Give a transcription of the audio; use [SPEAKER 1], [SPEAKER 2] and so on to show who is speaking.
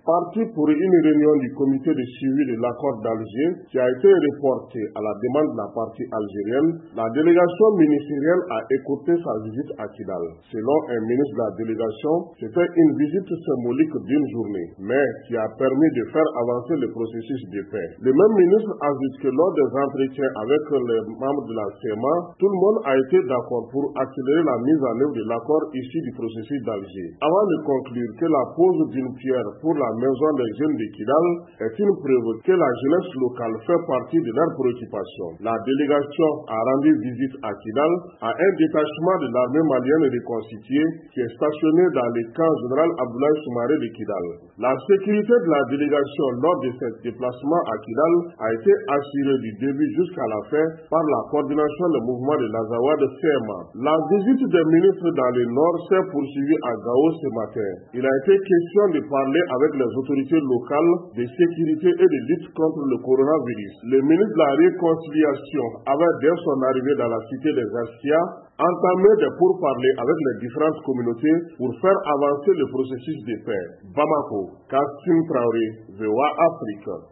[SPEAKER 1] Parti pour une réunion du comité de suivi de l'accord d'Alger qui a été reportée à la demande de la partie algérienne, la délégation ministérielle a écouté sa visite à Kidal. Selon un ministre de la délégation, c'était une visite symbolique d'une journée, mais qui a permis de faire avancer le processus de paix. Le même ministre ajoute que lors des entretiens avec les membres de la CMA, tout le monde a été d'accord pour accélérer la mise en œuvre de l'accord issu du processus d'Alger. Avant de conclure que la pose d'une pierre pour la maison des jeunes de Kidal est une preuve que la jeunesse locale fait partie de leurs préoccupations. La délégation a rendu visite à Kidal à un détachement de l'armée malienne reconstitué qui est stationné dans le camp général Abdoulaye Soumaré de Kidal. La sécurité de la délégation lors de ce déplacement à Kidal a été assurée du début jusqu'à la fin par la coordination des mouvements de l'Azawa de CMA. La visite des ministres dans le Nord s'est poursuivie à Gao ce matin. Il a été question de parler avec les autorités locales de sécurité et de lutte contre le coronavirus. Le ministre de la Réconciliation avait dès son arrivée dans la cité des Askia entamé des pourparlers avec les différentes communautés pour faire avancer le processus de paix. Bamako, Kassim Traoré, VOA Afrique.